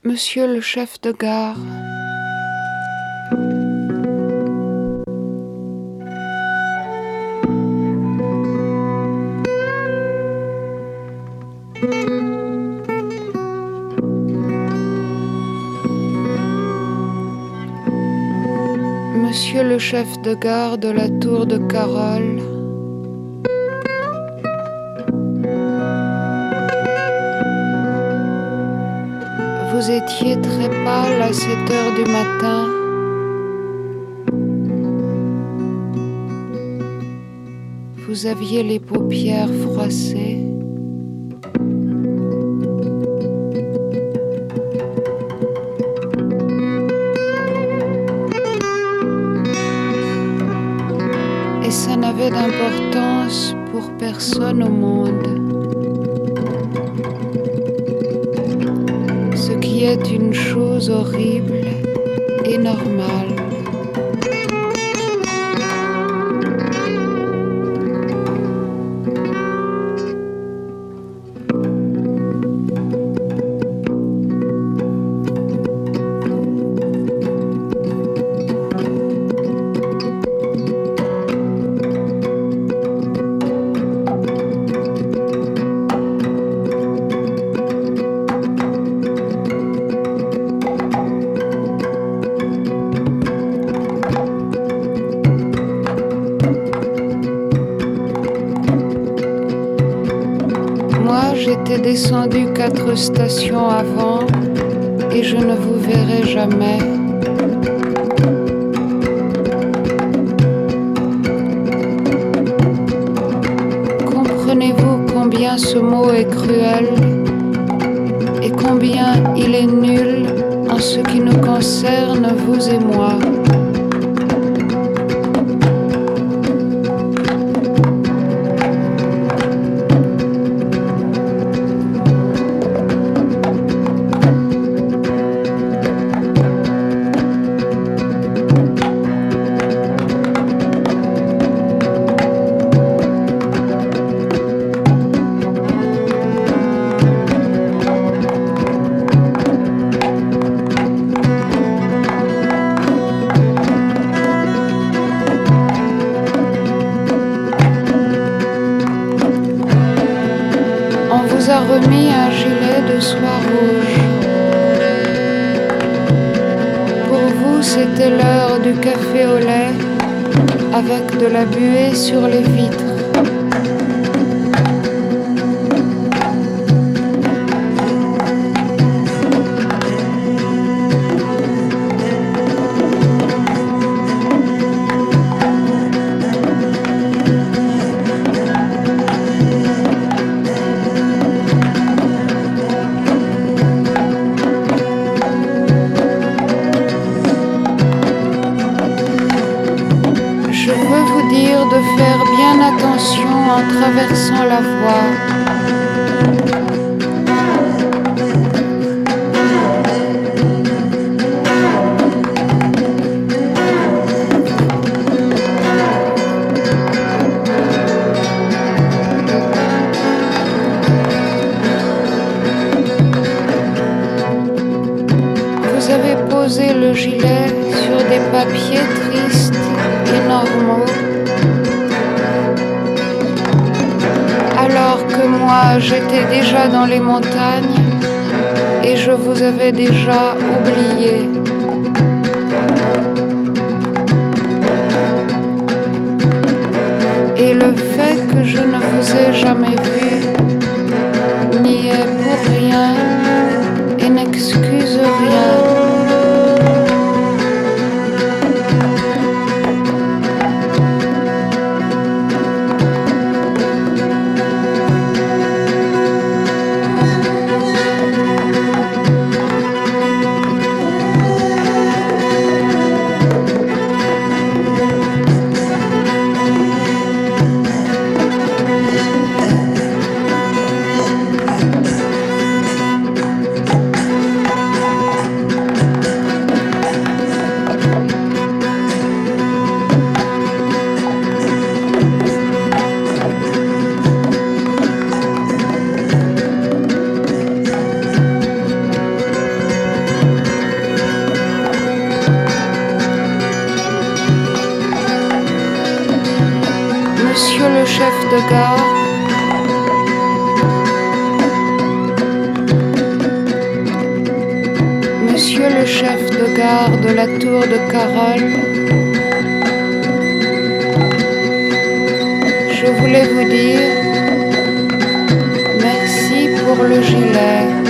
Monsieur le chef de gare, Monsieur le chef de gare de la tour de Carole, vous étiez très pâle à 7 heures du matin. Vous aviez les paupières froissées. Et ça n'avait d'importance pour personne au monde. Ce qui est une chose horrible et normale. J'étais descendu 4 stations avant et je ne vous verrai jamais. Comprenez-vous combien ce mot est cruel et combien il est nul en ce qui nous concerne, vous et moi? A remis un gilet de soie rouge. Pour vous, c'était l'heure du café au lait avec de la buée sur les vitres. De faire bien attention en traversant la voie. Vous avez posé le gilet sur des papiers tristes et normaux. Alors que moi j'étais déjà dans les montagnes et je vous avais déjà oublié. Et le fait que je ne vous ai jamais vu n'y est pour rien et n'excuse rien. chef de gare de la tour de Carole, je voulais vous dire merci pour le gilet.